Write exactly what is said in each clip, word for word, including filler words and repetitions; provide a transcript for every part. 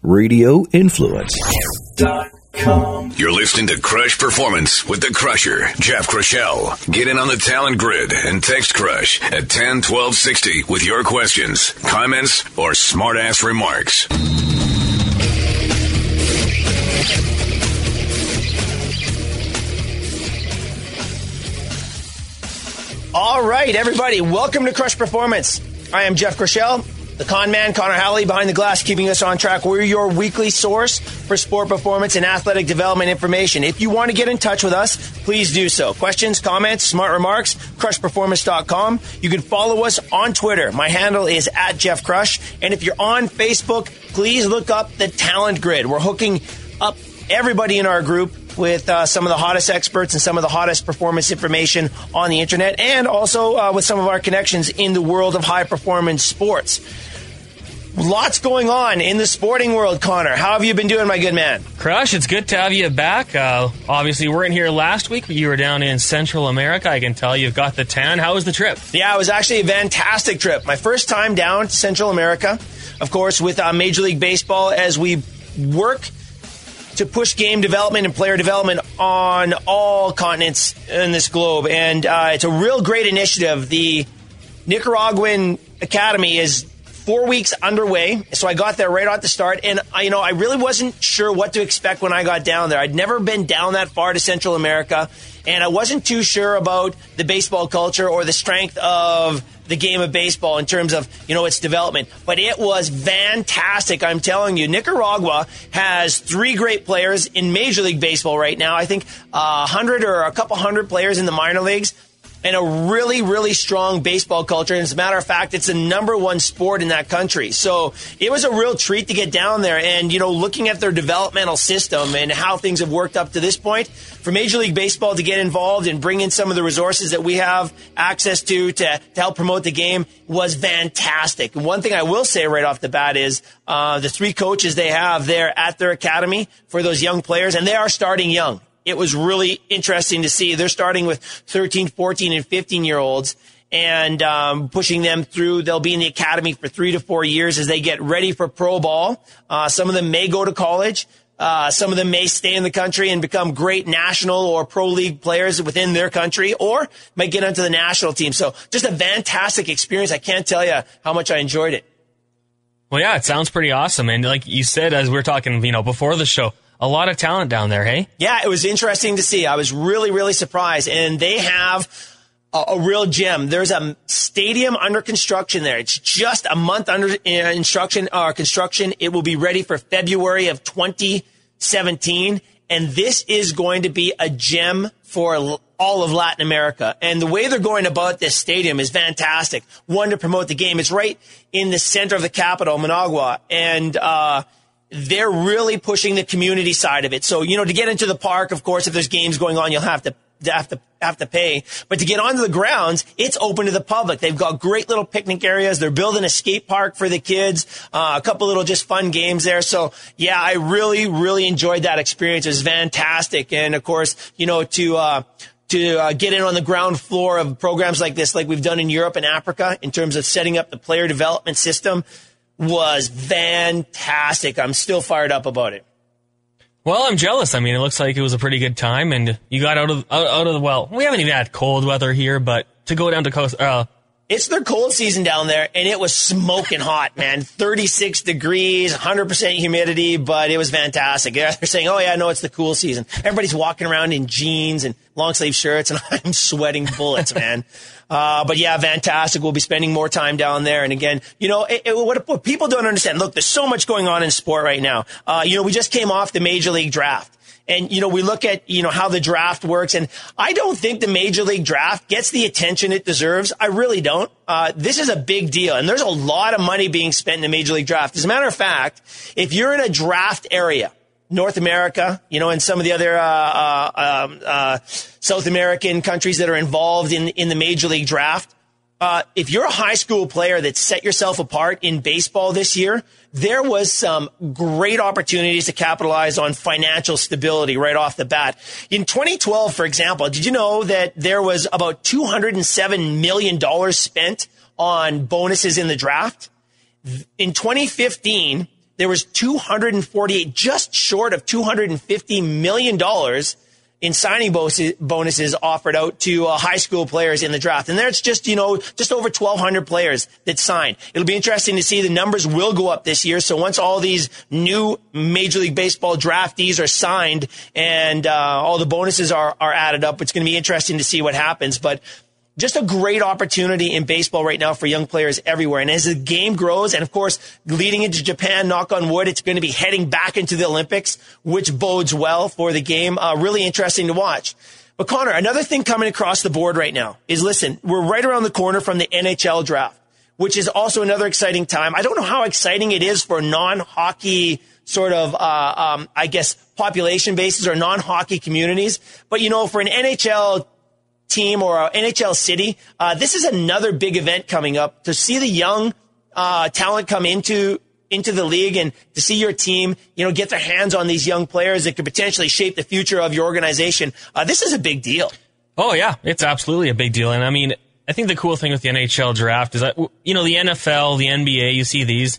radio influence dot com. You're listening to Crush Performance with the Crusher, Jeff Crushell. Get in on the talent grid and text Crush at ten twelve sixty with your questions, comments, or smart-ass remarks. All right, everybody, welcome to Crush Performance. I am Jeff Crushell, the con man, Connor Halley, behind the glass, keeping us on track. We're your weekly source for sport performance and athletic development information. If you want to get in touch with us, please do so. Questions, comments, smart remarks, crush performance dot com. You can follow us on Twitter. My handle is at Jeff Crush. And if you're on Facebook, please look up the Talent Grid. We're hooking up everybody in our group with uh, some of the hottest experts and some of the hottest performance information on the internet, and also uh, with some of our connections in the world of high-performance sports. Lots going on in the sporting world, Connor. How have you been doing, my good man? Crush, it's good to have you back. Uh, obviously, we weren't here last week. You were down in Central America. I can tell you've got the tan. How was the trip? Yeah, it was actually a fantastic trip. My first time down to Central America, of course, with uh, Major League Baseball, as we work to push game development and player development on all continents in this globe. And uh, it's a real great initiative. The Nicaraguan Academy is four weeks underway, so I got there right at the start. And, I, you know, I really wasn't sure what to expect when I got down there. I'd never been down that far to Central America, and I wasn't too sure about the baseball culture or the strength of the game of baseball in terms of, you know, its development. But it was fantastic, I'm telling you. Nicaragua has three great players in Major League Baseball right now. I think a hundred or a couple hundred players in the minor leagues, and a really, really strong baseball culture. And as a matter of fact, it's the number one sport in that country. So it was a real treat to get down there. And, you know, looking at their developmental system and how things have worked up to this point, for Major League Baseball to get involved and bring in some of the resources that we have access to to, to help promote the game was fantastic. And one thing I will say right off the bat is uh, the three coaches they have there at their academy for those young players, and they are starting young. It was really interesting to see. They're starting with thirteen, fourteen, and fifteen-year-olds and um, pushing them through. They'll be in the academy for three to four years as they get ready for pro ball. Uh, some of them may go to college. Uh, some of them may stay in the country and become great national or pro league players within their country, or might get onto the national team. So just a fantastic experience. I can't tell you how much I enjoyed it. Well, yeah, it sounds pretty awesome. And like you said, as we were talking, you know, before the show, a lot of talent down there, hey? Yeah, it was interesting to see. I was really, really surprised. And they have a, a real gem. There's a stadium under construction there. It's just a month under uh, instruction or uh, construction. It will be ready for February of twenty seventeen. And this is going to be a gem for all of Latin America. And the way they're going about this stadium is fantastic. One, to promote the game. It's right in the center of the capital, Managua. And, uh, they're really pushing the community side of it. So, you know, to get into the park, of course, if there's games going on, you'll have to have to have to pay. But to get onto the grounds, it's open to the public. They've got great little picnic areas. They're building a skate park for the kids, uh, a couple little just fun games there. So, yeah, I really, really enjoyed that experience. It was fantastic. And, of course, you know, to uh to uh, get in on the ground floor of programs like this, like we've done in Europe and Africa, in terms of setting up the player development system, was fantastic. I'm still fired up about it. Well, I'm jealous. I mean, it looks like it was a pretty good time, and you got out of out, out of the well. We haven't even had cold weather here, but to go down to coast, uh, it's their cold season down there, and it was smoking hot, man. thirty-six degrees, one hundred percent humidity, but it was fantastic. They're saying, "Oh yeah, no, it's the cool season." Everybody's walking around in jeans and long sleeve shirts, and I'm sweating bullets, man. Uh, but yeah, fantastic. We'll be spending more time down there. And again, you know, it, it, what, what people don't understand, look, there's so much going on in sport right now. Uh, you know, we just came off the Major League Draft. And, you know, we look at, you know, how the draft works. And I don't think the Major League Draft gets the attention it deserves. I really don't. Uh, this is a big deal. And there's a lot of money being spent in the Major League Draft. As a matter of fact, if you're in a draft area, North America, you know, and some of the other uh, uh, um, uh, South American countries that are involved in in the Major League Draft, uh, if you're a high school player that set yourself apart in baseball this year, there was some great opportunities to capitalize on financial stability right off the bat. In twenty twelve, for example, did you know that there was about two hundred seven million dollars spent on bonuses in the draft? In twenty fifteen, there was two hundred forty-eight, just short of two hundred fifty million dollars in signing bonuses offered out to uh, high school players in the draft. And there's just, you know, just over twelve hundred players that signed. It'll be interesting to see. The numbers will go up this year. So once all these new Major League Baseball draftees are signed and uh, all the bonuses are, are added up, it's going to be interesting to see what happens. But just a great opportunity in baseball right now for young players everywhere. And as the game grows, and of course, leading into Japan, knock on wood, it's going to be heading back into the Olympics, which bodes well for the game. Uh, really interesting to watch. But Connor, another thing coming across the board right now is, listen, we're right around the corner from the N H L draft, which is also another exciting time. I don't know how exciting it is for non-hockey sort of, uh, um, I guess, population bases or non-hockey communities. But, you know, for an N H L team or N H L city, uh, this is another big event coming up. To see the young uh, talent come into into the league and to see your team, you know, get their hands on these young players that could potentially shape the future of your organization, uh, this is a big deal. Oh, yeah, it's absolutely a big deal. And I mean, I think the cool thing with the N H L draft is that, you know, the N F L, the N B A, you see these,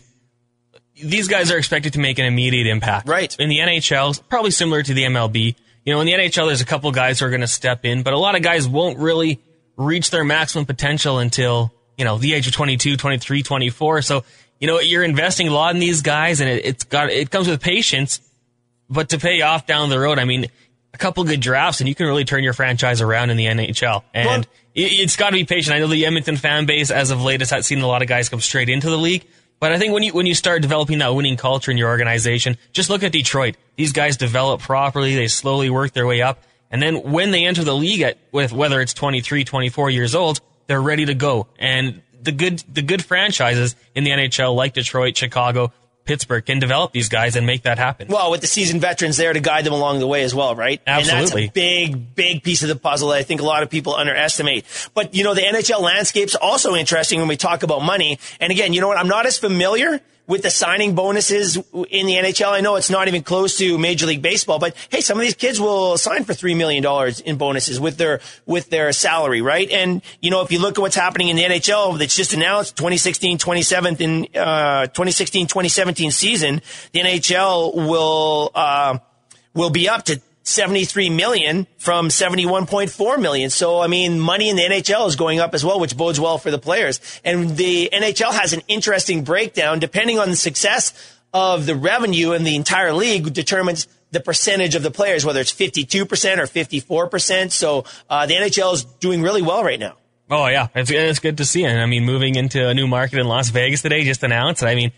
these guys are expected to make an immediate impact. Right. In the N H L, probably similar to the M L B. You know, in the N H L, there's a couple guys who are going to step in, but a lot of guys won't really reach their maximum potential until, you know, the age of twenty-two, twenty-three, twenty-four. So, you know, you're investing a lot in these guys, and it, it's got, it comes with patience, but to pay off down the road, I mean, a couple good drafts, and you can really turn your franchise around in the N H L. And well, it, it's got to be patient. I know the Edmonton fan base, as of late, has seen a lot of guys come straight into the league. But I think when you when you start developing that winning culture in your organization, just look at Detroit. These guys develop properly. They slowly work their way up. And then when they enter the league at with whether it's twenty-three, twenty-four years old, they're ready to go. And the good the good franchises in the N H L like Detroit, Chicago, Pittsburgh can develop these guys and make that happen. Well, with the seasoned veterans there to guide them along the way as well, right? Absolutely. And that's a big, big piece of the puzzle that I think a lot of people underestimate. But, you know, the N H L landscape's also interesting when we talk about money. And again, you know what? I'm not as familiar with the signing bonuses in the N H L. I know it's not even close to Major League Baseball, but hey, some of these kids will sign for three million dollars in bonuses with their, with their salary, right? And, you know, if you look at what's happening in the N H L that's just announced, twenty sixteen twenty-seventeen, uh, twenty sixteen twenty seventeen season, the N H L will, uh, will be up to seventy-three million from seventy-one point four million. So, I mean, money in the N H L is going up as well, which bodes well for the players. And the N H L has an interesting breakdown. Depending on the success of the revenue in the entire league determines the percentage of the players, whether it's fifty-two percent or fifty-four percent. So, uh, the N H L is doing really well right now. Oh, yeah. It's, it's good to see. And I mean, moving into a new market in Las Vegas today, just announced. I mean,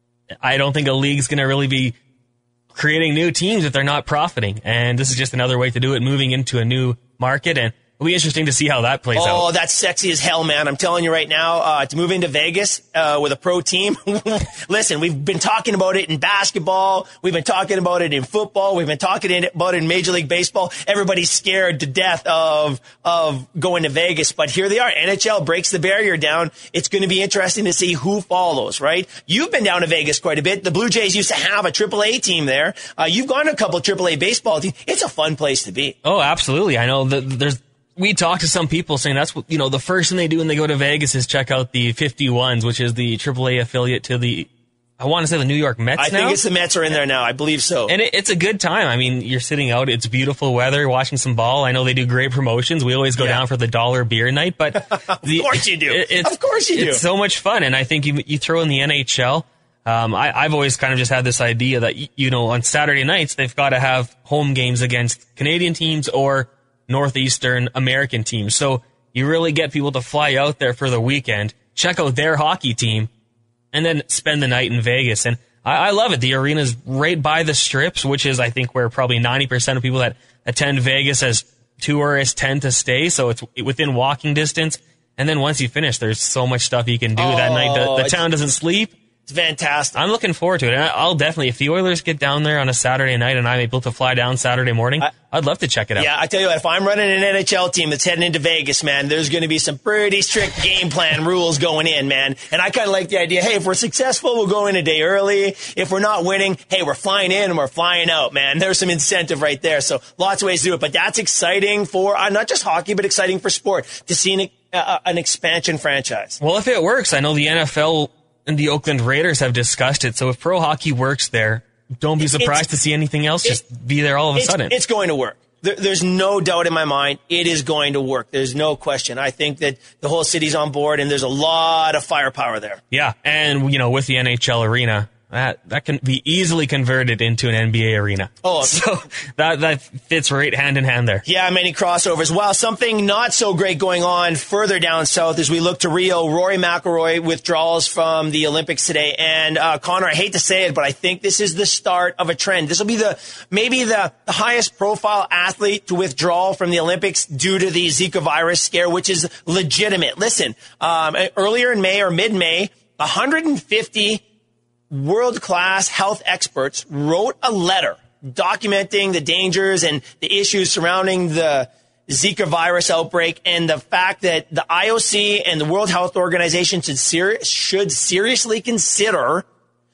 I don't think a league's going to really be creating new teams if they're not profiting. And this is just another way to do it, moving into a new market. And it'll be interesting to see how that plays oh, out. Oh, that's sexy as hell, man. I'm telling you right now, uh, to move into Vegas uh, with a pro team. Listen, we've been talking about it in basketball. We've been talking about it in football. We've been talking about it in Major League Baseball. Everybody's scared to death of of going to Vegas. But here they are. N H L breaks the barrier down. It's going to be interesting to see who follows, right? You've been down to Vegas quite a bit. The Blue Jays used to have a triple A team there. Uh, you've gone to a couple of triple A baseball teams. It's a fun place to be. Oh, absolutely. I know that there's we talked to some people saying that's what, you know, the first thing they do when they go to Vegas is check out the fifty-ones, which is the triple A affiliate to the, I want to say the New York Mets I now. think it's the Mets are in there now. I believe so. And it, it's a good time. I mean, you're sitting out. It's beautiful weather, watching some ball. I know they do great promotions. We always go yeah. down for the dollar beer night, but the, of course you do. It, it's, of course you do. It's so much fun. And I think you, you throw in the N H L. Um, I, I've always kind of just had this idea that, you know, on Saturday nights, they've got to have home games against Canadian teams or Northeastern American teams. So you really get people to fly out there for the weekend, check out their hockey team, and then spend the night in Vegas. And I, I love it. The arena's right by the strips, which is, I think, where probably ninety percent of people that attend Vegas as tourists tend to stay. So it's within walking distance. And then once you finish, there's so much stuff you can do oh, that night. The, the town doesn't sleep. It's fantastic. I'm looking forward to it. And I'll definitely, if the Oilers get down there on a Saturday night and I'm able to fly down Saturday morning, I, I'd love to check it out. Yeah, I tell you what, if I'm running an N H L team that's heading into Vegas, man, there's going to be some pretty strict game plan rules going in, man. And I kind of like the idea, hey, if we're successful, we'll go in a day early. If we're not winning, hey, we're flying in and we're flying out, man. There's some incentive right there. So lots of ways to do it. But that's exciting for uh, not just hockey, but exciting for sport to see an, uh, an expansion franchise. Well, if it works, I know the N F L and the Oakland Raiders have discussed it. So if pro hockey works there, don't be surprised it's, to see anything else just it, be there all of a it's, sudden. It's going to work. There, there's no doubt in my mind it is going to work. There's no question. I think that the whole city's on board, and there's a lot of firepower there. Yeah, and you know, with the N H L arena, that that can be easily converted into an N B A arena. Oh, so that that fits right hand in hand there. Yeah, many crossovers. Well, something not so great going on further down south as we look to Rio. Rory McIlroy withdrawals from the Olympics today, and uh, Connor, I hate to say it, but I think this is the start of a trend. This will be the maybe the, the highest profile athlete to withdraw from the Olympics due to the Zika virus scare, which is legitimate. Listen, um, earlier in May or mid-May, one hundred fifty world-class health experts wrote a letter documenting the dangers and the issues surrounding the Zika virus outbreak and the fact that the I O C and the World Health Organization should, ser- should seriously consider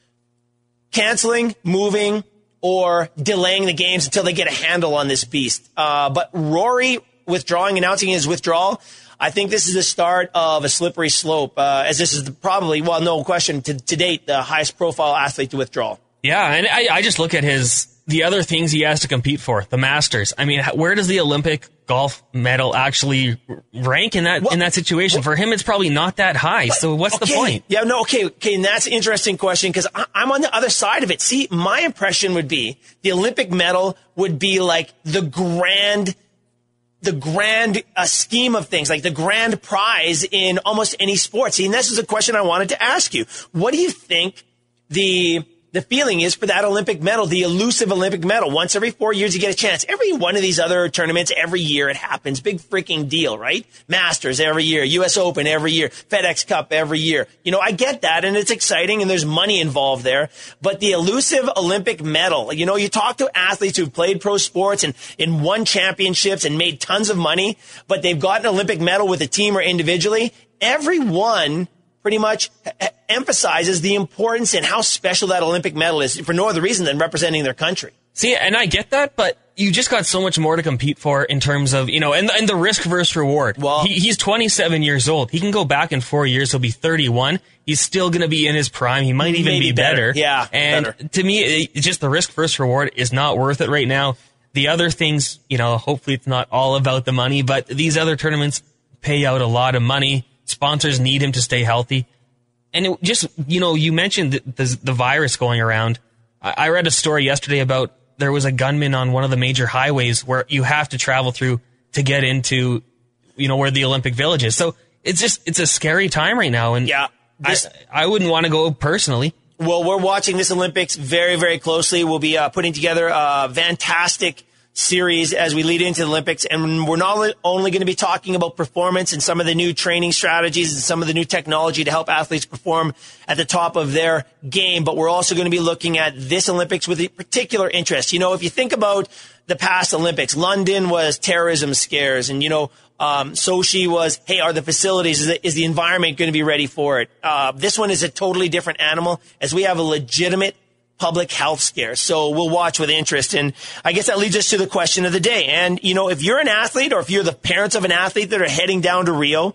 canceling, moving, or delaying the games until they get a handle on this beast. Uh, but Rory withdrawing, announcing his withdrawal, I think this is the start of a slippery slope, uh, as this is the, probably, well, no question, to, to date, the highest profile athlete to withdraw. Yeah, and I, I just look at his the other things he has to compete for, the Masters. I mean, where does the Olympic golf medal actually rank in that well, in that situation? Well, for him, it's probably not that high. But, so what's okay, the point? Yeah, no, okay, okay, and that's an interesting question because I'm on the other side of it. See, my impression would be the Olympic medal would be like the grand the grand uh, scheme of things, like the grand prize in almost any sport. See, and this is a question I wanted to ask you. What do you think the the feeling is for that Olympic medal, the elusive Olympic medal? Once every four years, you get a chance. Every one of these other tournaments, every year it happens. Big freaking deal, right? Masters every year, U S Open every year, FedEx Cup every year. You know, I get that, and it's exciting, and there's money involved there. But the elusive Olympic medal, you know, you talk to athletes who've played pro sports and, and won championships and made tons of money, but they've got an Olympic medal with a team or individually. Everyone pretty much emphasizes the importance and how special that Olympic medal is for no other reason than representing their country. See, and I get that, but you just got so much more to compete for in terms of, you know, and, and the risk versus reward. Well, he, he's twenty-seven years old. He can go back in four years. He'll be thirty-one. He's still going to be in his prime. He might even be better. better. Yeah. And better. to me, it, just the risk versus reward is not worth it right now. The other things, you know, hopefully it's not all about the money, but these other tournaments pay out a lot of money. Sponsors need him to stay healthy. And it just, you know, you mentioned the, the, the virus going around. I, I read a story yesterday about there was a gunman on one of the major highways where you have to travel through to get into, you know, where the Olympic Village is. So it's just, it's a scary time right now. And yeah, this, I, I wouldn't want to go personally. Well, we're watching this Olympics very, very closely. We'll be uh, putting together a fantastic series as we lead into the Olympics, and we're not only going to be talking about performance and some of the new training strategies and some of the new technology to help athletes perform at the top of their game, but we're also going to be looking at this Olympics with a particular interest. You know, if you think about the past Olympics, London was terrorism scares, and, you know, um, Sochi was, hey, are the facilities, is the, is the environment going to be ready for it? Uh, this one is a totally different animal, as we have a legitimate public health scare. So we'll watch with interest. And I guess that leads us to the question of the day. And, you know, if you're an athlete or if you're the parents of an athlete that are heading down to Rio,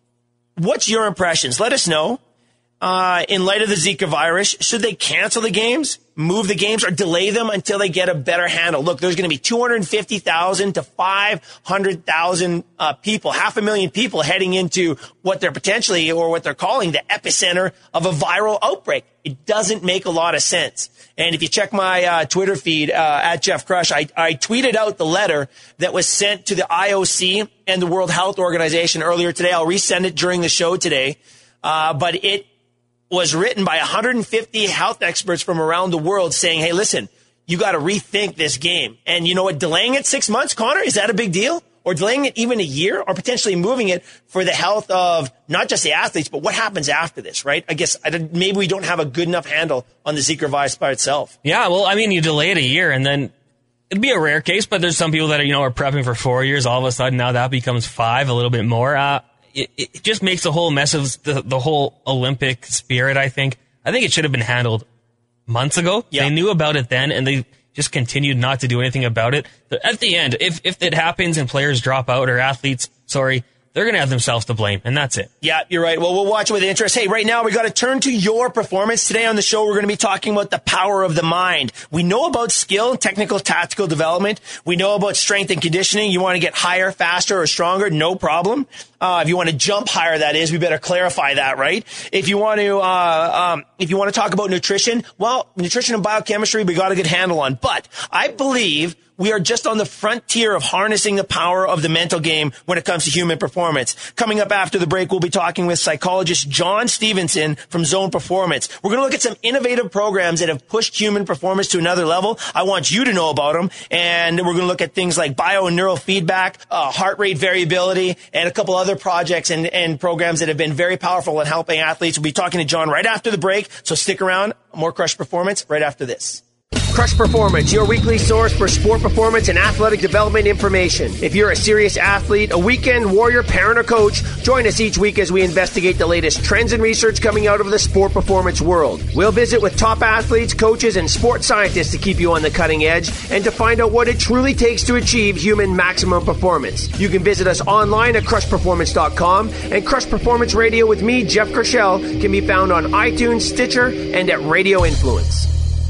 what's your impressions? Let us know. Uh, in light of the Zika virus, should they cancel the games, move the games, or delay them until they get a better handle? Look, there's going to be two hundred fifty thousand to five hundred thousand uh, people, half a million people heading into what they're potentially, or what they're calling, the epicenter of a viral outbreak. It doesn't make a lot of sense. And if you check my uh, Twitter feed, uh, at Jeff Crush, I, I tweeted out the letter that was sent to the I O C and the World Health Organization earlier today. I'll resend it during the show today. Uh, but it was written by one hundred fifty health experts from around the world saying, hey, listen, you got to rethink this game. And you know what? Delaying it six months, Connor, is that a big deal? Or delaying it even a year, or potentially moving it for the health of not just the athletes, but what happens after this, right? I guess I maybe we don't have a good enough handle on the Zika virus by itself. Yeah, well, I mean, you delay it a year, and then it'd be a rare case, but there's some people that are, you know, are prepping for four years. All of a sudden, now that becomes five, a little bit more. Uh, it, it just makes a whole mess of the, the whole Olympic spirit, I think. I think it should have been handled months ago. Yeah. They knew about it then, and they just continued not to do anything about it. But at the end, if if it happens and players drop out, or athletes, sorry, they're going to have themselves to blame, and that's it. Yeah, you're right. Well, we'll watch it with interest. Hey, right now we got to turn to your performance. Today on the show, we're going to be talking about the power of the mind. We know about skill, technical, tactical development. We know about strength and conditioning. You want to get higher, faster, or stronger? No problem. Uh, if you want to jump higher, that is, we better clarify that, right? If you want to, uh, um, if you want to talk about nutrition, well, nutrition and biochemistry, we got a good handle on. But I believe we are just on the frontier of harnessing the power of the mental game when it comes to human performance. Coming up after the break, we'll be talking with psychologist John Stevenson from Zone Performance. We're going to look at some innovative programs that have pushed human performance to another level. I want you to know about them. And we're going to look at things like bio and neural feedback, uh, heart rate variability, and a couple other projects and, and programs that have been very powerful in helping athletes. We'll be talking to John right after the break. So stick around. More Crush Performance right after this. Crush Performance, your weekly source for sport performance and athletic development information. If you're a serious athlete, a weekend warrior, parent, or coach, join us each week as we investigate the latest trends and research coming out of the sport performance world. We'll visit with top athletes, coaches, and sports scientists to keep you on the cutting edge and to find out what it truly takes to achieve human maximum performance. You can visit us online at crush performance dot com, and Crush Performance Radio with me, Jeff Kershell, can be found on iTunes, Stitcher, and at Radio Influence.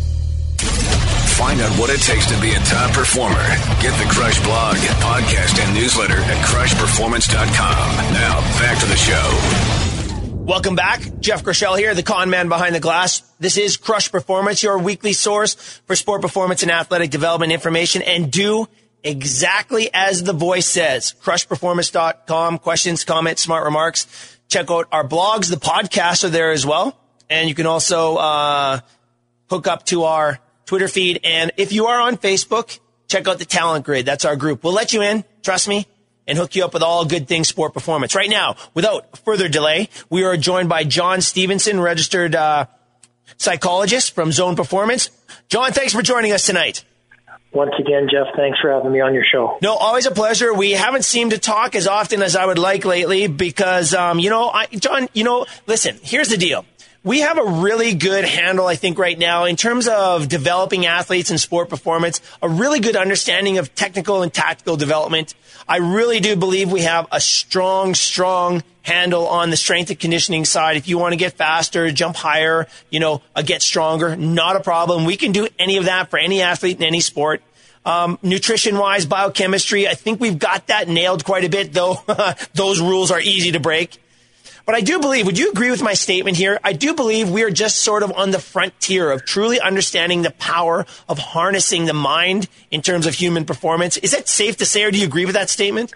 Find out what it takes to be a top performer. Get the Crush blog, podcast, and newsletter at crush performance dot com. Now, back to the show. Welcome back. Jeff Kershell here, the con man behind the glass. This is Crush Performance, your weekly source for sport performance and athletic development information. And do exactly as the voice says. crush performance dot com. Questions, comments, smart remarks. Check out our blogs. The podcasts are there as well. And you can also uh, hook up to our Twitter feed. And if you are on Facebook, check out the Talent Grid. That's our group. We'll let you in, trust me, and hook you up with all good things sport performance. Right now, without further delay, we are joined by John Stevenson, registered uh, psychologist from Zone Performance. John, thanks for joining us tonight. Once again, Jeff, thanks for having me on your show. No, always a pleasure. We haven't seemed to talk as often as I would like lately because, um, you know, I, John, you know, listen, here's the deal. We have a really good handle, I think, right now in terms of developing athletes and sport performance, a really good understanding of technical and tactical development. I really do believe we have a strong, strong handle on the strength and conditioning side. If you want to get faster, jump higher, you know, uh, get stronger, not a problem. We can do any of that for any athlete in any sport. Um, nutrition-wise, biochemistry, I think we've got that nailed quite a bit, though those rules are easy to break. But I do believe, would you agree with my statement here? I do believe we are just sort of on the frontier of truly understanding the power of harnessing the mind in terms of human performance. Is that safe to say, or do you agree with that statement?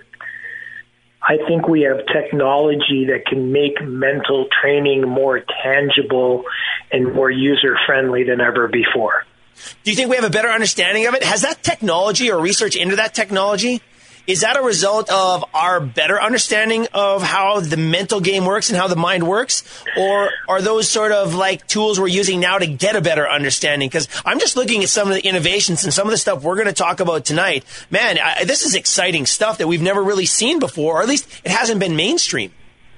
I think we have technology that can make mental training more tangible and more user-friendly than ever before. Do you think we have a better understanding of it? Has that technology or research into that technology, is that a result of our better understanding of how the mental game works and how the mind works? Or are those sort of like tools we're using now to get a better understanding? Because I'm just looking at some of the innovations and some of the stuff we're going to talk about tonight. Man, I, this is exciting stuff that we've never really seen before, or at least it hasn't been mainstream.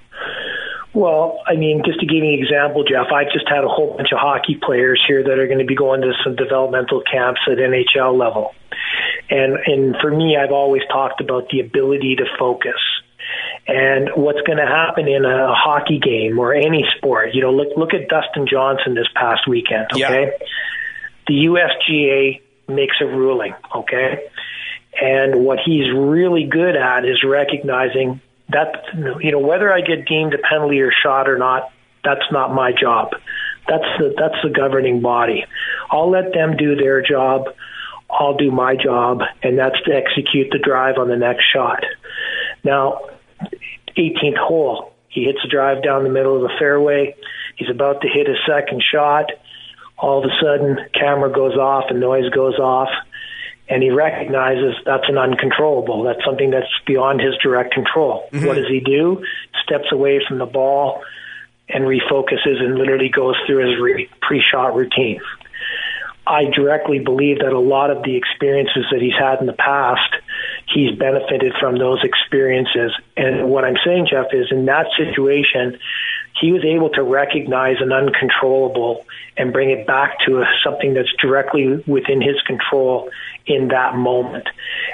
Well, I mean, just to give you an example, Jeff, I've just had a whole bunch of hockey players here that are going to be going to some developmental camps at N H L level. And and for me, I've always talked about the ability to focus. And what's going to happen in a hockey game or any sport, you know, look look at Dustin Johnson this past weekend, okay? Yeah. The U S G A makes a ruling, okay? And what he's really good at is recognizing that, you know, whether I get deemed a penalty or shot or not, that's not my job. That's the that's the governing body. I'll let them do their job. I'll do my job, and that's to execute the drive on the next shot. Now, eighteenth hole, he hits a drive down the middle of the fairway. He's about to hit his second shot. All of a sudden, camera goes off and noise goes off, and he recognizes that's an uncontrollable. That's something that's beyond his direct control. Mm-hmm. What does he do? Steps away from the ball and refocuses and literally goes through his re- pre-shot routine. I directly believe that a lot of the experiences that he's had in the past, he's benefited from those experiences. And what I'm saying, Jeff, is in that situation, he was able to recognize an uncontrollable and bring it back to a, something that's directly within his control in that moment.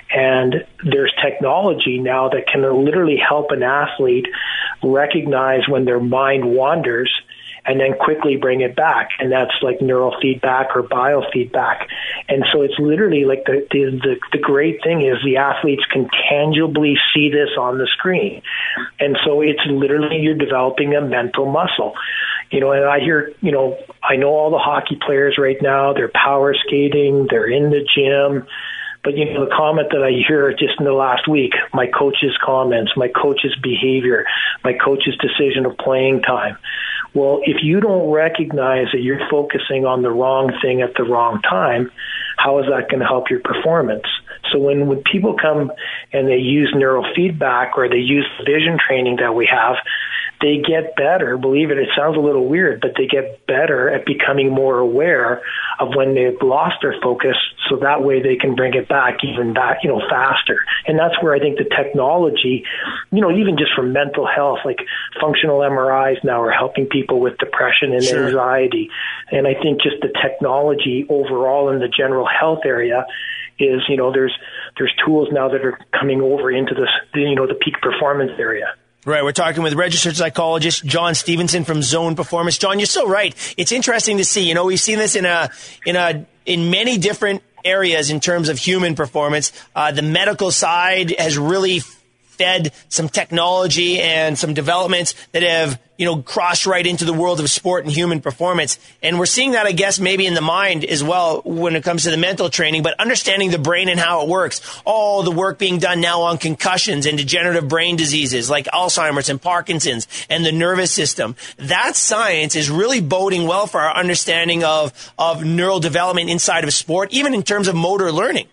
And there's technology now that can literally help an athlete recognize when their mind wanders and then quickly bring it back. And that's like neurofeedback or biofeedback. And so it's literally like the, the, the, the great thing is the athletes can tangibly see this on the screen. And so it's literally you're developing a mental muscle. You know, and I hear, you know, I know all the hockey players right now, they're power skating, they're in the gym. But, you know, the comment that I hear just in the last week, my coach's comments, my coach's behavior, my coach's decision of playing time. Well, if you don't recognize that you're focusing on the wrong thing at the wrong time, how is that going to help your performance? So when, when people come and they use neurofeedback or they use vision training that we have, they get better. Believe it, it sounds a little weird, but they get better at becoming more aware of when they've lost their focus, so that way they can bring it back even back, you know, faster. And that's where I think the technology, you know, even just for mental health, like functional M R Is now are helping people with depression and Sure. anxiety. And I think just the technology overall in the general health area is, you know, there's there's tools now that are coming over into this, you know, the peak performance area. Right, we're talking with registered psychologist John Stevenson from Zone Performance. John, you're so right. It's interesting to see. You know, we've seen this in a in a in many different areas in terms of human performance. Uh, the medical side has really fed some technology and some developments that have, you know, crossed right into the world of sport and human performance. And we're seeing that, I guess, maybe in the mind as well when it comes to the mental training, but understanding the brain and how it works. All the work being done now on concussions and degenerative brain diseases like Alzheimer's and Parkinson's and the nervous system. That science is really boding well for our understanding of, of neural development inside of sport, even in terms of motor learning.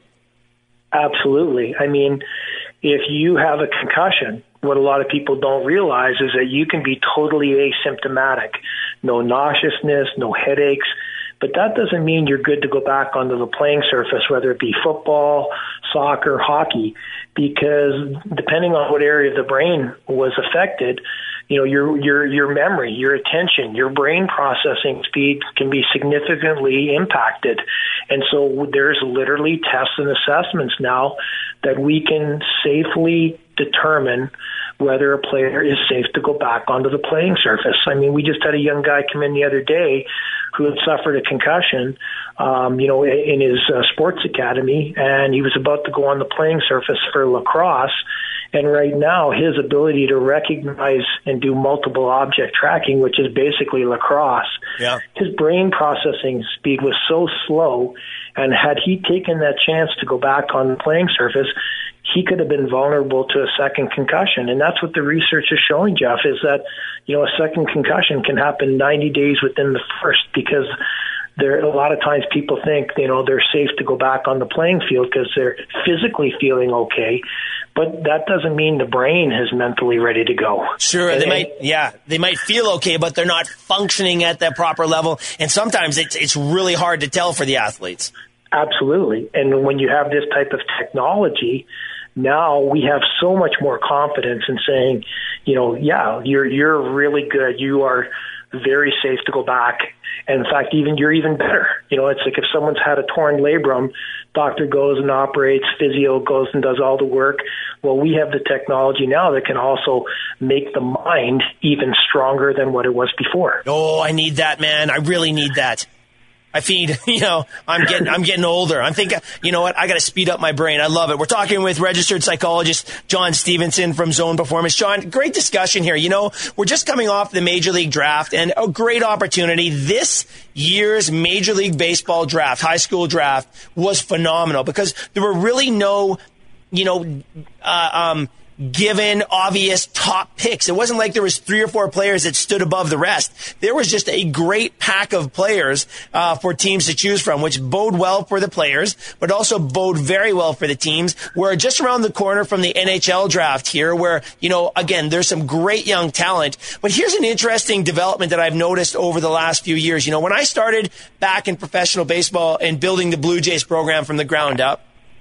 Absolutely. I mean, if you have a concussion, what a lot of people don't realize is that you can be totally asymptomatic. No nauseousness, no headaches. But that doesn't mean you're good to go back onto the playing surface, whether it be football, soccer, hockey, because depending on what area of the brain was affected, you know, your your your memory, your attention, your brain processing speed can be significantly impacted. And so there's literally tests and assessments now that we can safely determine whether a player is safe to go back onto the playing surface. I mean, we just had a young guy come in the other day who had suffered a concussion, um, you know, in his uh, sports academy, and he was about to go on the playing surface for lacrosse. And right now, his ability to recognize and do multiple object tracking, which is basically lacrosse, Yeah. his brain processing speed was so slow. And had he taken that chance to go back on the playing surface, he could have been vulnerable to a second concussion. And that's what the research is showing, Jeff, is that, you know, a second concussion can happen ninety days within the first, because there a lot of times people think, you know, they're safe to go back on the playing field because they're physically feeling okay. But that doesn't mean the brain is mentally ready to go. Sure, and, they might, yeah, they might feel okay, but they're not functioning at that proper level. And sometimes it's it's really hard to tell for the athletes. Absolutely. And when you have this type of technology, now we have so much more confidence in saying, you know, yeah, you're you're really good. You are very safe to go back. And in fact, even you're even better. You know, it's like if someone's had a torn labrum, doctor goes and operates, physio goes and does all the work. Well, we have the technology now that can also make the mind even stronger than what it was before. Oh, I need that, man. I really need that. I feed, you know, I'm getting, I'm getting older. I'm thinking, you know what? I got to speed up my brain. I love it. We're talking with registered psychologist John Stevenson from Zone Performance. John, great discussion here. You know, we're just coming off the Major League draft, and a great opportunity. This year's Major League Baseball draft, high school draft, was phenomenal because there were really no, you know, uh, um, given obvious top picks. It wasn't like there was three or four players that stood above the rest. There was just a great pack of players uh, for teams to choose from, which bode well for the players, but also bode very well for the teams. We're just around the corner from the N H L draft here where, you know, again, there's some great young talent. But here's an interesting development that I've noticed over the last few years. You know, when I started back in professional baseball and building the Blue Jays program from the ground up,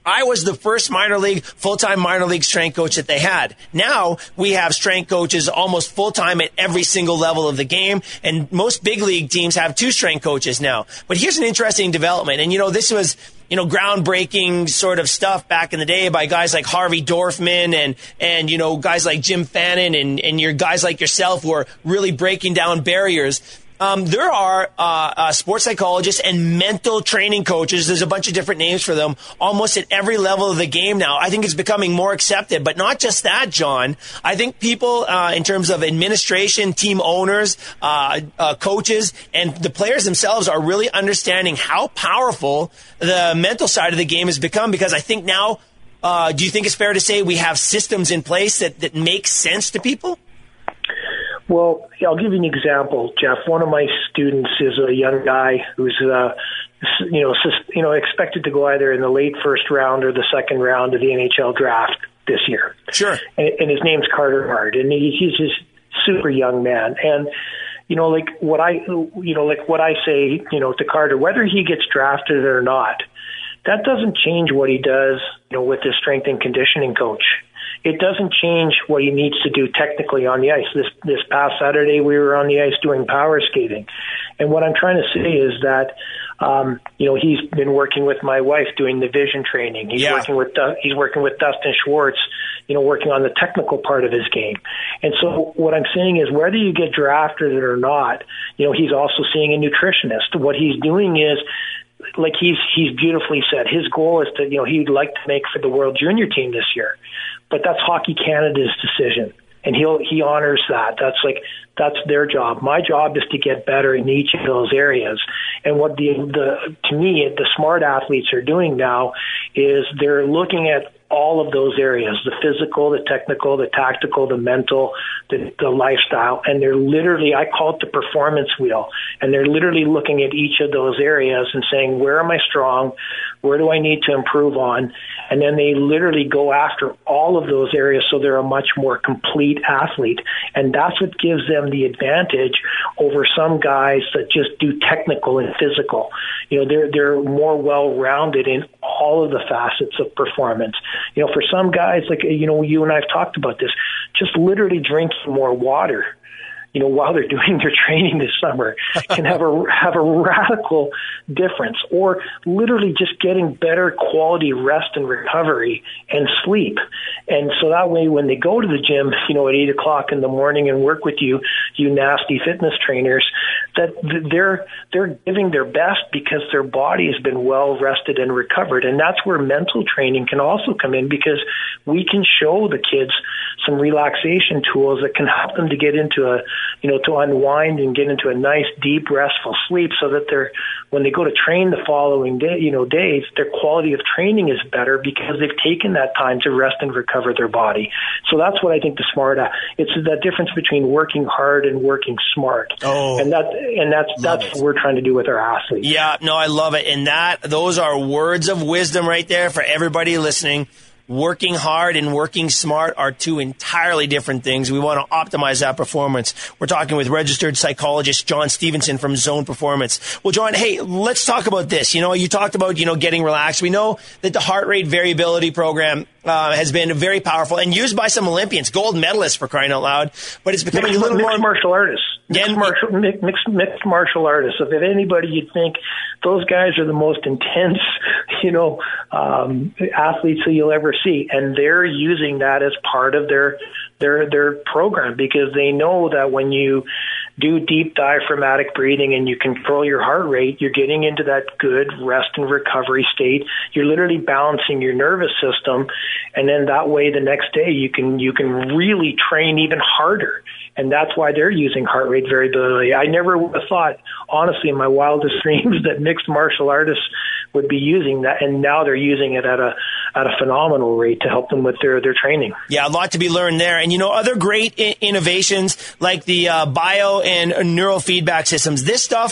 I was the first minor league, full-time minor league strength coach that they had. Now we have strength coaches almost full-time at every single level of the game, and most big league teams have two strength coaches now. But here's an interesting development, and you know, this was, you know, groundbreaking sort of stuff back in the day by guys like Harvey Dorfman and, and, you know, guys like Jim Fannin and, and your guys like yourself who are really breaking down barriers. Um, there are uh, uh, sports psychologists and mental training coaches. There's a bunch of different names for them almost at every level of the game now. I think it's becoming more accepted. But not just that, John. I think people uh, in terms of administration, team owners, uh, uh, coaches, and the players themselves are really understanding how powerful the mental side of the game has become, because I think now, uh, do you think it's fair to say we have systems in place that, that make sense to people? Well, I'll give you an example, Jeff. One of my students is a young guy who's, uh, you know, you know, expected to go either in the late first round or the second round of the N H L draft this year. Sure. And, and his name's Carter Hart, and he, he's just super young man. And you know, like what I, you know, like what I say, you know, to Carter, whether he gets drafted or not, that doesn't change what he does, you know, with his strength and conditioning coach. It doesn't change what he needs to do technically on the ice. This this past Saturday, we were on the ice doing power skating. And what I'm trying to say is that, um, you know, he's been working with my wife doing the vision training. He's yeah. working with uh, he's working with Dustin Schwartz, you know, working on the technical part of his game. And so what I'm saying is, whether you get drafted or not, you know, he's also seeing a nutritionist. What he's doing is, like he's he's beautifully said, his goal is to, you know, he'd like to make for the World Junior team this year. But that's Hockey Canada's decision, and he'll he honors that. That's like that's their job. My job is to get better in each of those areas. And what the the to me the smart athletes are doing now is they're looking at all of those areas: the physical, the technical, the tactical, the mental, the, the lifestyle, and they're literally, I call it the performance wheel, and they're literally looking at each of those areas and saying, where am I strong? Where do I need to improve on? And then they literally go after all of those areas, so they're a much more complete athlete. And that's what gives them the advantage over some guys that just do technical and physical. You know, they're they're more well-rounded in all of the facets of performance. You know, for some guys, like, you know, you and I have talked about this, just literally drinking more water, you know, while they're doing their training this summer can have a have a radical difference. Or literally just getting better quality rest and recovery and sleep. And so that way, when they go to the gym, you know, at eight o'clock in the morning and work with you, you nasty fitness trainers, that they're they're giving their best because their body has been well rested and recovered. And that's where mental training can also come in, because we can show the kids some relaxation tools that can help them to get into a, you know, to unwind and get into a nice, deep, restful sleep, so that they're, when they go to train the following day, you know, days, their quality of training is better because they've taken that time to rest and recover their body. So that's what I think the smart, it's that difference between working hard and working smart. Oh, and that, and that's, that's it. what we're trying to do with our athletes. Yeah, no, I love it. And that, those are words of wisdom right there for everybody listening. Working hard and working smart are two entirely different things. We want to optimize that performance. We're talking with registered psychologist John Stevenson from Zone Performance. Well, John, hey, let's talk about this. You know, you talked about, you know, getting relaxed. We know that the heart rate variability program uh, has been very powerful and used by some Olympians, gold medalists, for crying out loud. But it's becoming mixed, a little mixed more martial artists. Mixed, yeah, martial, mixed, mixed martial artists. If anybody, you'd think those guys are the most intense, you know, um, athletes that you'll ever see, and they're using that as part of their their their program, because they know that when you do deep diaphragmatic breathing and you control your heart rate, you're getting into that good rest and recovery state. You're literally balancing your nervous system, and then that way the next day you can you can really train even harder. And that's why they're using heart rate variability. I never would have thought, honestly, in my wildest dreams, that mixed martial artists would be using that, and now they're using it at a at a phenomenal rate to help them with their, their training. Yeah, a lot to be learned there. And, you know, other great I- innovations like the uh, bio and neurofeedback systems. This stuff,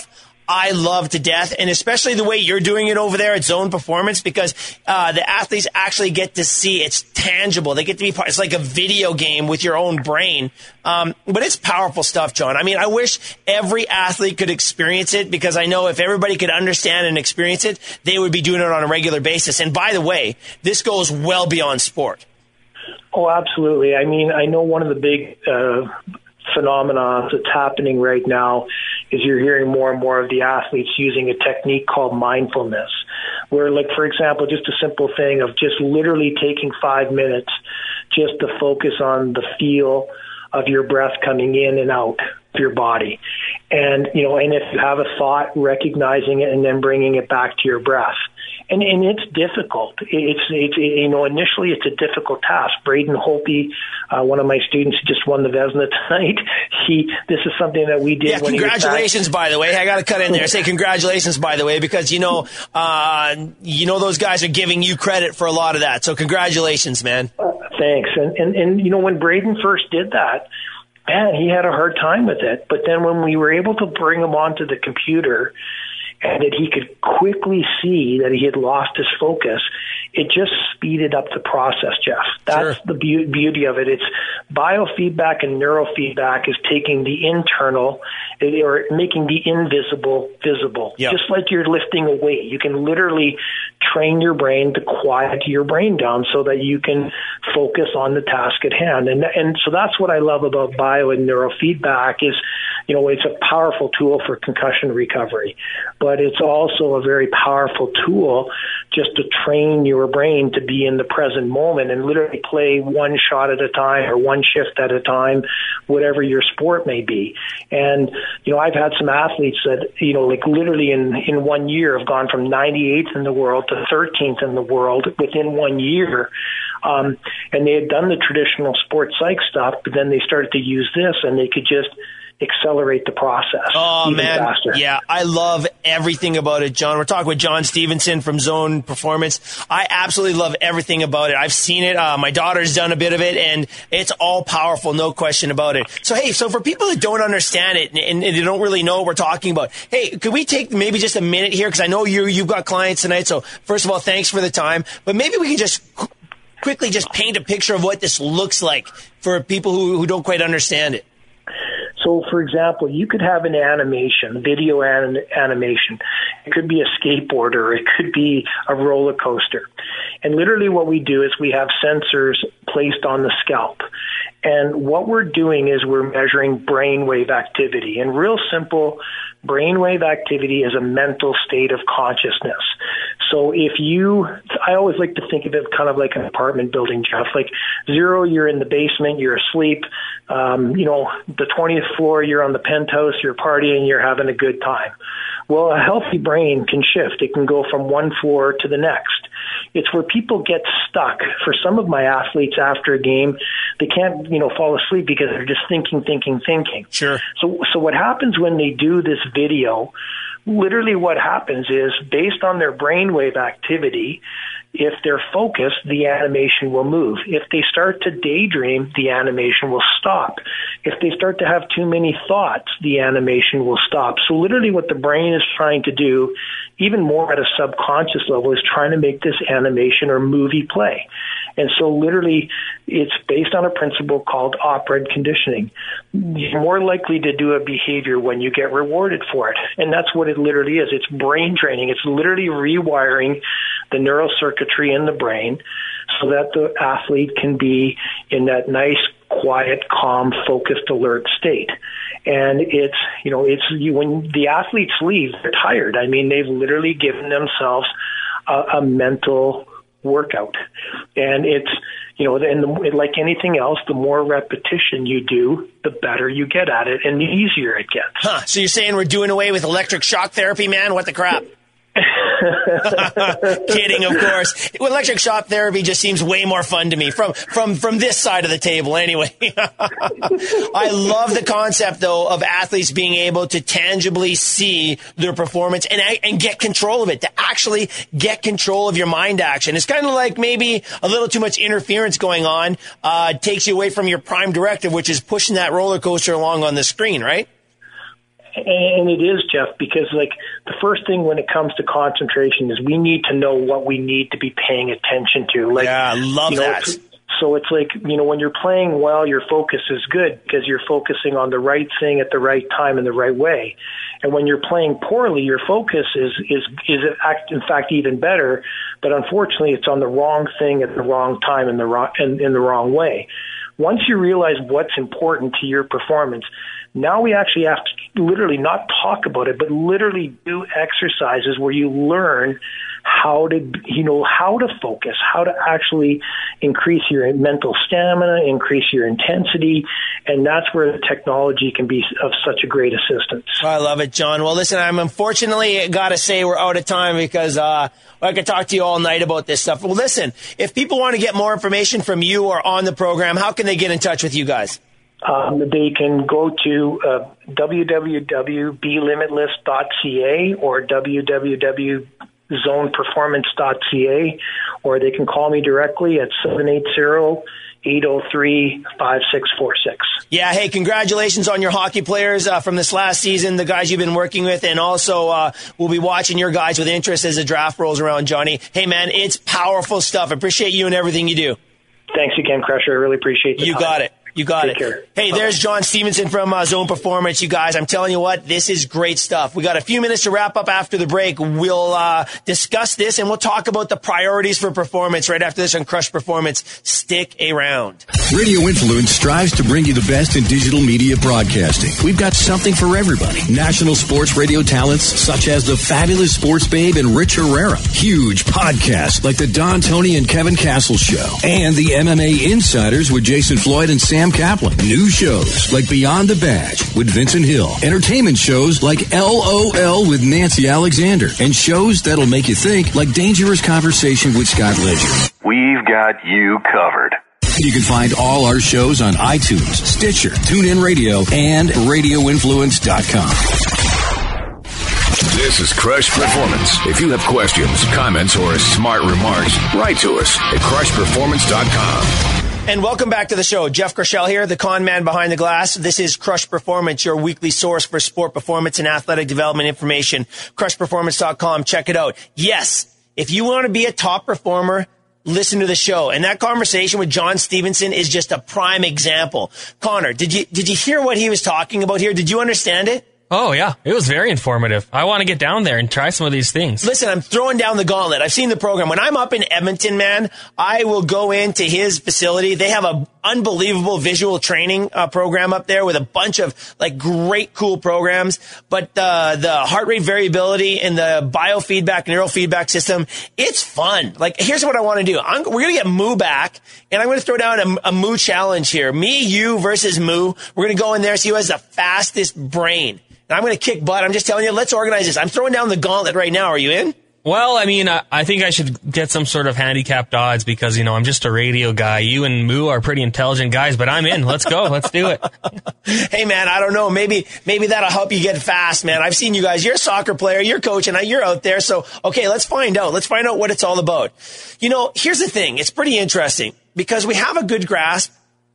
I love to death, and especially the way you're doing it over there at Zone Performance, because uh, the athletes actually get to see it's tangible. They get to be part. It's like a video game with your own brain. Um, but it's powerful stuff, John. I mean, I wish every athlete could experience it, because I know if everybody could understand and experience it, they would be doing it on a regular basis. And by the way, this goes well beyond sport. Oh, absolutely. I mean, I know one of the big uh, phenomena that's happening right now is you're hearing more and more of the athletes using a technique called mindfulness, where, like, for example, just a simple thing of just literally taking five minutes just to focus on the feel of your breath coming in and out of your body. And, you know, and if you have a thought, recognizing it and then bringing it back to your breath. And, and it's difficult. It's, it's, you know, initially it's a difficult task. Braden Holtby, uh, one of my students who just won the Vezina tonight, he, this is something that we did. Yeah, when congratulations, he was by the way. I got to cut in there. Say congratulations, by the way, because, you know, uh, you know, those guys are giving you credit for a lot of that. So congratulations, man. Uh, thanks. And, and, and, you know, when Braden first did that, man, he had a hard time with it. But then when we were able to bring him onto the computer and that he could quickly see that he had lost his focus, it just speeded up the process, Jeff. That's Sure. the be- beauty of it. It's biofeedback and neurofeedback is taking the internal or making the invisible visible. Yep. Just like you're lifting a weight. You can literally train your brain to quiet your brain down so that you can focus on the task at hand. And and so that's what I love about bio and neurofeedback is, you know, it's a powerful tool for concussion recovery, but it's also a very powerful tool just to train your brain to be in the present moment and literally play one shot at a time or one shift at a time, whatever your sport may be. And, you know, I've had some athletes that, you know, like literally in, in one year have gone from ninety-eighth in the world to thirteenth in the world within one year. Um, and they had done the traditional sports psych stuff, but then they started to use this and they could just accelerate the process. Oh, even man. faster. Yeah, I love everything about it, John. We're talking with John Stevenson from Zone Performance. I absolutely love everything about it. I've seen it. Uh, my daughter's done a bit of it, and it's all powerful, no question about it. So, hey, so for people that don't understand it and, and they don't really know what we're talking about, hey, could we take maybe just a minute here? Because I know you, you've got clients tonight, so first of all, thanks for the time. But maybe we can just qu- quickly just paint a picture of what this looks like for people who, who don't quite understand it. So, for example, you could have an animation, video an- animation. It could be a skateboarder. It could be a roller coaster. And literally what we do is we have sensors placed on the scalp. And what we're doing is we're measuring brainwave activity. And real simple, brainwave activity is a mental state of consciousness. So if you, I always like to think of it kind of like an apartment building, Jeff. Like zero, you're in the basement, you're asleep. Um, you know, the twentieth floor, you're on the penthouse, you're partying, you're having a good time. Well, a healthy brain can shift. It can go from one floor to the next. It's where people get stuck. For some of my athletes after a game, they can't, you know, fall asleep because they're just thinking, thinking, thinking. Sure. So, so what happens when they do this video, literally what happens is based on their brainwave activity, if they're focused, the animation will move. If they start to daydream, the animation will stop. If they start to have too many thoughts, the animation will stop. So literally what the brain is trying to do, even more at a subconscious level, is trying to make this animation or movie play. And so literally it's based on a principle called operant conditioning. You're more likely to do a behavior when you get rewarded for it. And that's what it literally is. It's brain training. It's literally rewiring the neural circuitry in the brain so that the athlete can be in that nice, quiet, calm, focused, alert state. And it's, you know, it's you, when the athletes leave, they're tired. I mean, they've literally given themselves a, a mental workout. And it's, you know, and the, like anything else, the more repetition you do, the better you get at it and the easier it gets. Huh. So you're saying we're doing away with electric shock therapy, man? What the crap? Kidding, of course. Electric shock therapy just seems way more fun to me from from from this side of the table anyway. I love the concept, though, of athletes being able to tangibly see their performance and and get control of it, to actually get control of your mind action. It's kind of like maybe a little too much interference going on uh, takes you away from your prime directive, which is pushing that roller coaster along on the screen, right? And it is, Jeff, because like the first thing when it comes to concentration is we need to know what we need to be paying attention to. Like, yeah, I love you know, that. So it's like, you know, when you're playing well, your focus is good because you're focusing on the right thing at the right time in the right way. And when you're playing poorly, your focus is, is, is in fact even better. But unfortunately, it's on the wrong thing at the wrong time in the wrong, in, in the wrong way. Once you realize what's important to your performance, now we actually have to literally not talk about it, but literally do exercises where you learn how to, you know, how to focus, how to actually increase your mental stamina, increase your intensity, and that's where the technology can be of such a great assistance. I love it, John. Well, listen, I'm unfortunately got to say we're out of time because uh, I could talk to you all night about this stuff. Well, listen, if people want to get more information from you or on the program, how can they get in touch with you guys? Um, they can go to uh, w w w dot be limitless dot c a or w w w dot zone performance dot c a, or they can call me directly at seven eight zero, eight zero three, five six four six. Yeah, hey, congratulations on your hockey players uh, from this last season, the guys you've been working with, and also uh, we'll be watching your guys with interest as the draft rolls around, Johnny. Hey, man, it's powerful stuff. I appreciate you and everything you do. Thanks again, Crusher. I really appreciate the You time. got it. You got Take it. care. Hey, Bye. There's John Stevenson from uh, Zone Performance. You guys, I'm telling you what, this is great stuff. We got a few minutes to wrap up after the break. We'll uh, discuss this and we'll talk about the priorities for performance right after this on Crush Performance. Stick around. Radio Influence strives to bring you the best in digital media broadcasting. We've got something for everybody. National sports radio talents such as the fabulous Sports Babe and Rich Herrera. Huge podcasts like the Don, Tony, and Kevin Castle Show. And the M M A Insiders with Jason Floyd and Sam Kaplan. New shows like Beyond the Badge with Vincent Hill. Entertainment shows like L O L with Nancy Alexander. And shows that'll make you think like Dangerous Conversation with Scott Ledger. We've got you covered. You can find all our shows on iTunes, Stitcher, TuneIn Radio, and radio influence dot com. This is Crush Performance. If you have questions, comments, or smart remarks, write to us at crush performance dot com. And welcome back to the show. Jeff Crushell here, the con man behind the glass. This is Crush Performance, your weekly source for sport performance and athletic development information. crush performance dot com. Check it out. Yes, if you want to be a top performer, listen to the show. And that conversation with John Stevenson is just a prime example. Connor, did you did you hear what he was talking about here? Did you understand it? Oh, yeah. It was very informative. I want to get down there and try some of these things. Listen, I'm throwing down the gauntlet. I've seen the program. When I'm up in Edmonton, man, I will go into his facility. They have an unbelievable visual training uh, program up there with a bunch of like great, cool programs. But uh, the heart rate variability and the biofeedback, neural feedback system, it's fun. Like, here's what I want to do. I'm, we're going to get Moo back, and I'm going to throw down a, a Moo challenge here. Me, you versus Moo. We're going to go in there, see who has the fastest brain. I'm going to kick butt. I'm just telling you, let's organize this. I'm throwing down the gauntlet right now. Are you in? Well, I mean, I, I think I should get some sort of handicapped odds because, you know, I'm just a radio guy. You and Moo are pretty intelligent guys, but I'm in. Let's go. Let's do it. Hey, man, I don't know. Maybe maybe that'll help you get fast, man. I've seen you guys. You're a soccer player. You're coaching. You're out there. So, okay, let's find out. Let's find out what it's all about. You know, here's the thing. It's pretty interesting because we have a good grasp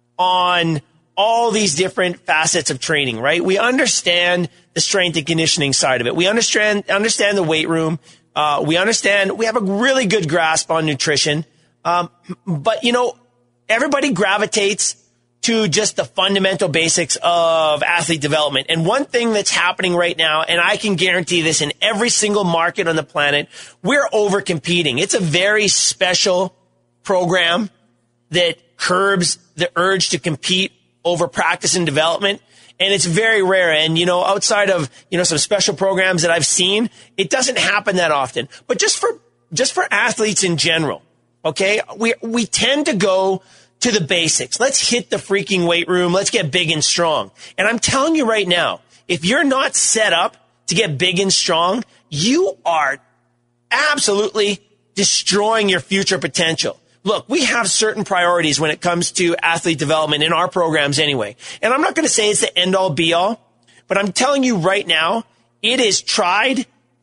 on all these different facets of training, right? We understand the strength and conditioning side of it. We understand understand the weight room. Uh, we understand we have a really good grasp on nutrition. Um, but, you know, everybody gravitates to just the fundamental basics of athlete development. And one thing that's happening right now, and I can guarantee this in every single market on the planet, we're over competing. It's a very special program that curbs the urge to compete over practice and development. And it's very rare. And, you know, outside of, you know, some special programs that I've seen, it doesn't happen that often. But just for, just for athletes in general, okay, we, we tend to go to the basics. Let's hit the freaking weight room. Let's get big and strong. And I'm telling you right now, if you're not set up to get big and strong, you are absolutely destroying your future potential. Look, we have certain priorities when it comes to athlete development in our programs anyway. And I'm not going to say it's the end all be all, but I'm telling you right now, it is tried,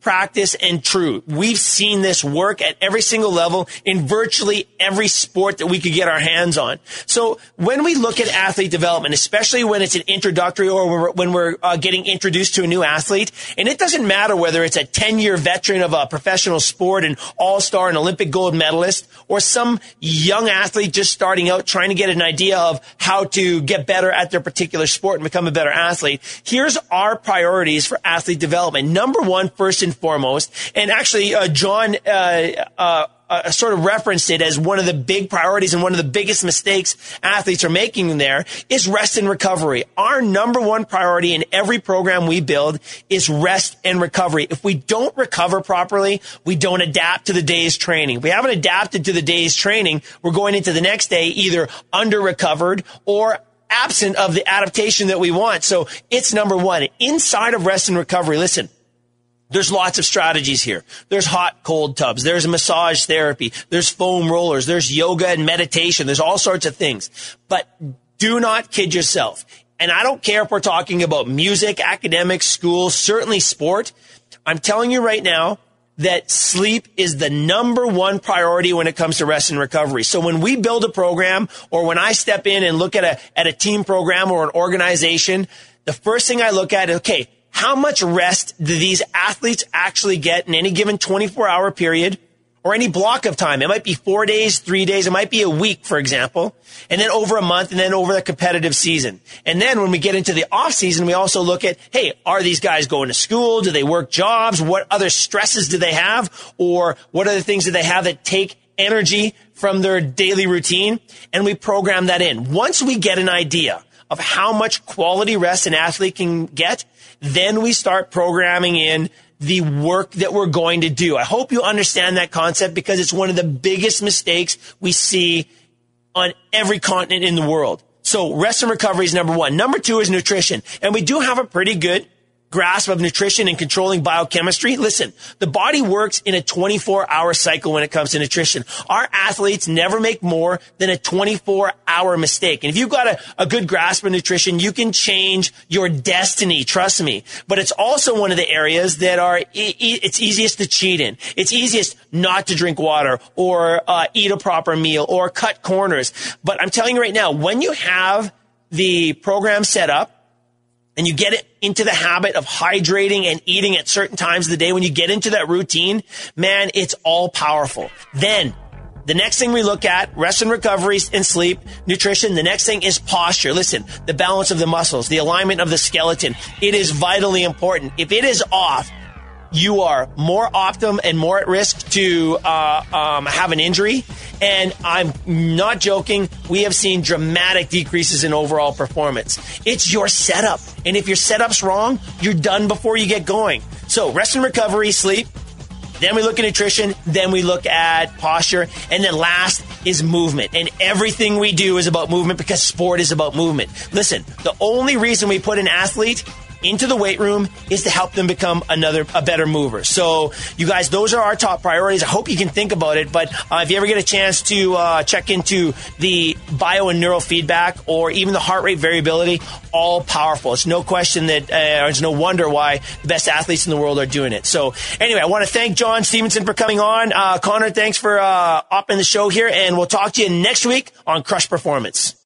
practice, and true. We've seen this work at every single level in virtually every sport that we could get our hands on. So when we look at athlete development, especially when it's an introductory or when we're, when we're uh, getting introduced to a new athlete, and it doesn't matter whether it's a ten-year veteran of a professional sport, an all-star, an Olympic gold medalist, or some young athlete just starting out trying to get an idea of how to get better at their particular sport and become a better athlete. Here's our priorities for athlete development. Number one, first and foremost, and actually uh, John uh, uh, uh, sort of referenced it as one of the big priorities and one of the biggest mistakes athletes are making in there, is rest and recovery. Our number one priority in every program we build is rest and recovery. If we don't recover properly, we don't adapt to the day's training. If we haven't adapted to the day's training, we're going into the next day either under-recovered or absent of the adaptation that we want. So it's number one. Inside of rest and recovery, listen, there's lots of strategies here. There's hot, cold tubs. There's massage therapy. There's foam rollers. There's yoga and meditation. There's all sorts of things. But do not kid yourself. And I don't care if we're talking about music, academics, school, certainly sport. I'm telling you right now that sleep is the number one priority when it comes to rest and recovery. So when we build a program, or when I step in and look at a, at a team program or an organization, the first thing I look at is, okay, how much rest do these athletes actually get in any given twenty-four hour period or any block of time? It might be four days, three days. It might be a week, for example, and then over a month, and then over the competitive season. And then when we get into the off season, we also look at, hey, are these guys going to school? Do they work jobs? What other stresses do they have? Or what other things do they have that take energy from their daily routine? And we program that in. Once we get an idea of how much quality rest an athlete can get, then we start programming in the work that we're going to do. I hope you understand that concept, because it's one of the biggest mistakes we see on every continent in the world. So rest and recovery is number one. Number two is nutrition. And we do have a pretty good grasp of nutrition and controlling biochemistry. Listen, the body works in a twenty-four hour cycle when it comes to nutrition. Our athletes never make more than a twenty-four hour mistake. And if you've got a, a good grasp of nutrition, you can change your destiny. Trust me. But it's also one of the areas that are, it's easiest to cheat in. It's easiest not to drink water or uh, eat a proper meal or cut corners. But I'm telling you right now, when you have the program set up, and you get it into the habit of hydrating and eating at certain times of the day, when you get into that routine, man, it's all powerful. Then the next thing we look at, rest and recovery and sleep, nutrition. The next thing is posture. Listen, the balance of the muscles, the alignment of the skeleton. It is vitally important. If it is off, you are more optim and more at risk to uh, um, have an injury. And I'm not joking. We have seen dramatic decreases in overall performance. It's your setup. And if your setup's wrong, you're done before you get going. So rest and recovery, sleep. Then we look at nutrition. Then we look at posture. And then last is movement. And everything we do is about movement, because sport is about movement. Listen, the only reason we put an athlete into the weight room is to help them become another, a better mover. So you guys, those are our top priorities. I hope you can think about it. But uh, if you ever get a chance to uh, check into the bio and neural feedback, or even the heart rate variability, all powerful. It's no question that, uh, it's no wonder why the best athletes in the world are doing it. So anyway, I want to thank John Stevenson for coming on. Uh, Connor, thanks for uh, upping the show here. And we'll talk to you next week on Crush Performance.